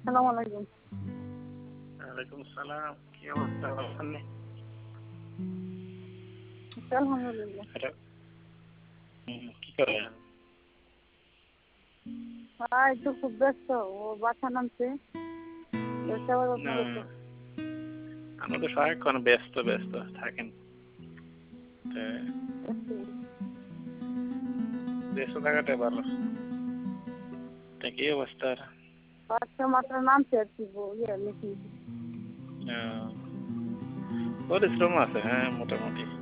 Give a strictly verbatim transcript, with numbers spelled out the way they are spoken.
আসসালামু আলাইকুম। ওয়ালাইকুম আসসালাম। কি অবস্থা? ভালো আছেন? আলহামদুলিল্লাহ। এটা হুম, কি করেন? হ্যাঁ, একটু খুব ব্যস্ত। ও বাসা নামছে। তো সেবা যত্ন না, করতে। আমরা তো সারাক্ষণ ব্যস্ত ব্যস্ত থাকেন। তা ব্যস্ত থাকাটাই ভালো। তা কি অবস্থা? আর? বাচ্চা মাত্র নামছে আর কি বউ, ইয়ে মিটিং। আহ, পরিশ্রম আছে, হ্যাঁ, মোটামুটি।